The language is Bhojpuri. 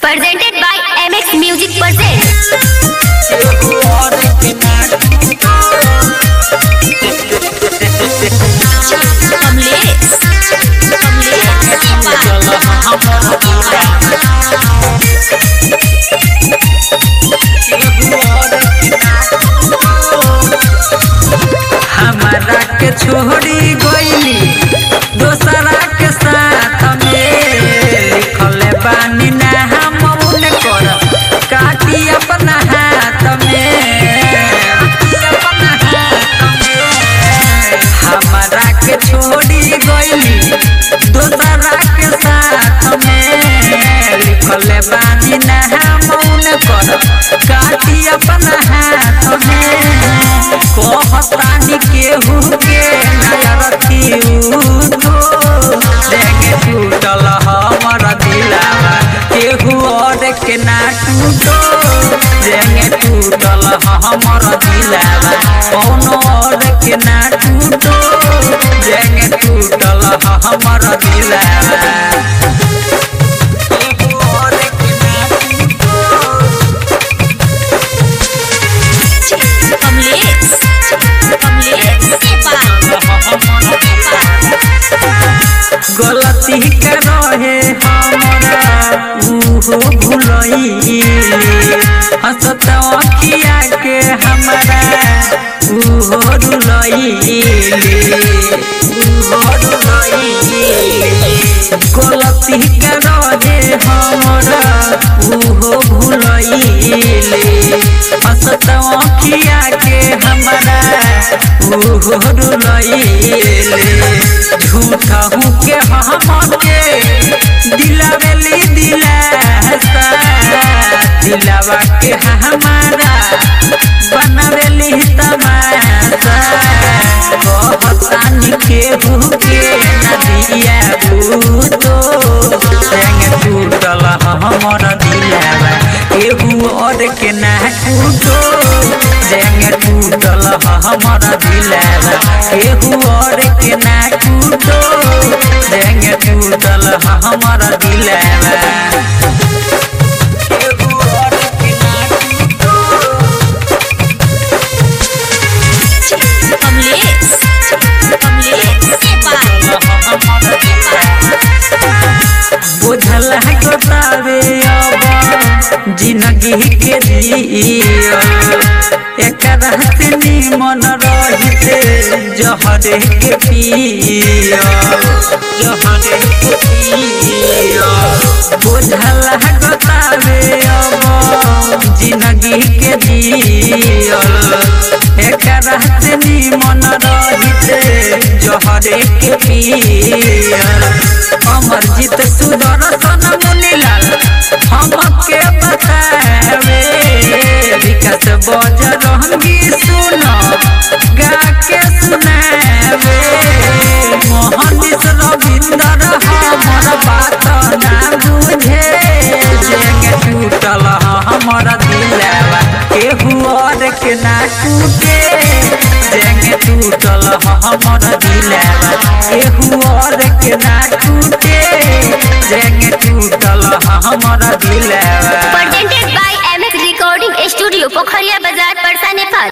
presented by MX Music presents हमारा के छोड़ी गईली दोसरा के साथ में लिखल बानी ना हम कर काटी अपना हाथ में हमारा के छोड़ी गईली दोसरा के साथ में लिखल बानी ना हम कर काटी अपना हाथ में कहतानी केहू के नयरती देंगे टूटल हमर दिलावा केहू और के ना टूटो देंगे टूटल हमर दिलावा कौनो और के ना टूटो देंगे टूटल हमर दिलावा गलती कर रहे हमारा उहो भुलई हंसत अखिया के हमारा उहो रुलई गलती कर रहे हमारा उहो भुलई हंसत अखिया के हमारा उहो रुलई झूठा हूँ के हमके दिलावेली दिलावा के हमारा बनावेली तमाशा कहतानी केहू के नदिया भूतो देंगे टूटल हमर दिलावा केहू और के ना टूटो देंगे टूटल हमर दिलावा केहू और के ना टूटो देंगे टूटल हमर दिलावा बुझल गोतावे अब जिंदगी के जिया एक रात निमन रहिते जहरे के पिया बुझल गोतावे अब जिंदगी के जिया एक रात निमन रहिते जहरे के पिया अमरजीत सुदर्शन मुनीलाल हमके बतावे विकास बजरंगी सुनो गा के सुनावे मोहनीश रविंदर हमर बात ना बुझे जेंगे टूटल हमर दिलावा केहू और के ना टूटे जेंगे टूटल हमर दिलावा केहू और के ना टूटे जेंगे टूटल हमर दिलावा presented by MX Recording Studio Pokhariya